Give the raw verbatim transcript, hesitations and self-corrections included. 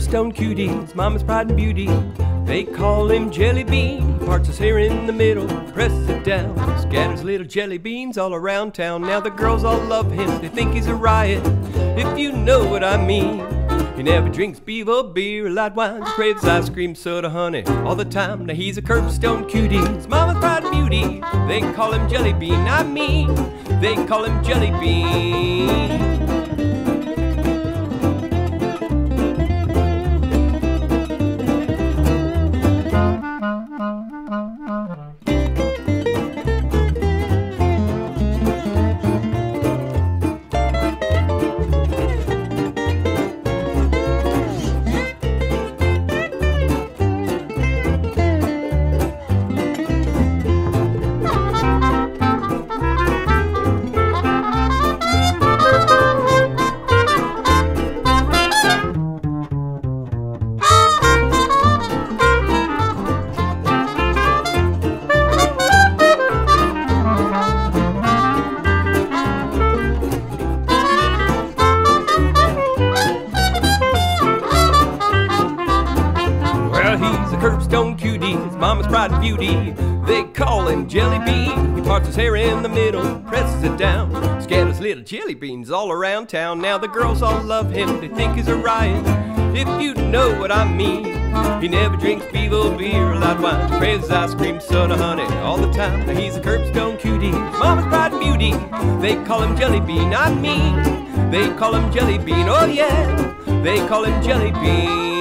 curbstone cutie, his mama's pride and beauty. They call him Jelly Bean. He parts his hair in the middle, presses it down, scatters little jelly beans all around town. Now the girls all love him, they think he's a riot, if you know what I mean. He never drinks beaver beer or light wine, craves ice cream, soda, honey all the time. Now he's a curbstone cutie, his mama's pride and beauty. They call him Jelly Bean, I mean, they call him Jelly Bean. Curbstone cutie, his mama's pride and beauty. They call him Jelly Bean. He parts his hair in the middle, presses it down, scatters little jelly beans all around town. Now the girls all love him, they think he's a riot, if you know what I mean. He never drinks beaver beer or light wine, craves ice cream, soda, honey all the time. Now he's a curbstone cutie, his mama's pride and beauty. They call him Jelly Bean, I mean, they call him Jelly Bean. Oh yeah, they call him Jelly Bean.